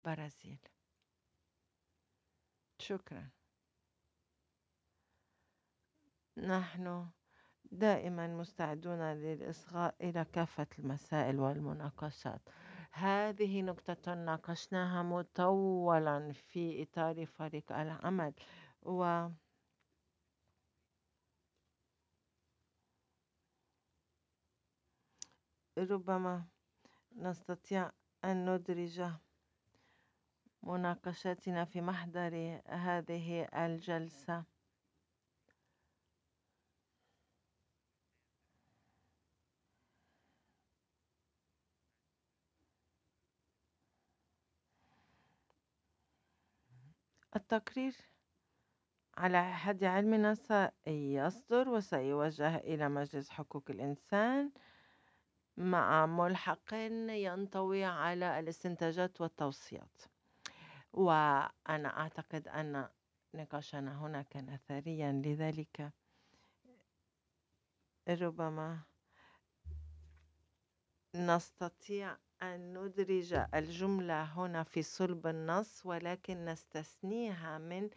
برازيل. شكرا. نحن دائما مستعدون للإصغاء إلى كافة المسائل والمناقشات. هذه نقطة ناقشناها مطولا في إطار فريق العمل، وربما نستطيع أن ندرج مناقشاتنا في محضر هذه الجلسة. التقرير على حد علمنا سيصدر وسيوجه إلى مجلس حقوق الإنسان مع ملحق ينطوي على الاستنتاجات والتوصيات. وأنا أعتقد أن نقاشنا هنا كان ثريا، لذلك ربما نستطيع أن ندرج الجملة هنا في صلب النص، ولكن نستثنيها من